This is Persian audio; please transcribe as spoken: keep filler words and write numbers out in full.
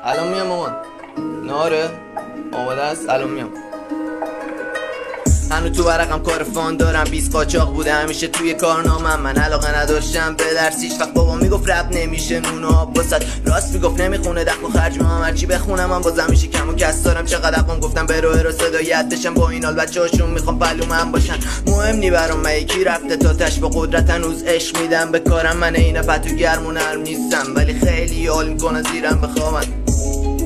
الان میام مامان. ناره آماده است، الان میام. هنو تو ورقم کار فان دارم، بیست قاچاق بوده همیشه توی کارنامم. من علاقه نداشتم به درس، هیچ وقت بابا میگفت رب نمیشه نون و آب واسط، راست میگفت نمیخونه دخل و خرج من هرچی بخونم من بازم میشه کم و کس دارم. چقدر اقوام گفتم برو رو صدایت بشم، با این حال بچه هاشون میخوام پلو من باشن. مهم نی برام من یکی رفته تا تش، به قدرت هنوز عشق میدم به کارم. من این پتو گرم و نرم نیستم ولی خیلی حال میکنه زیرم بخوابن.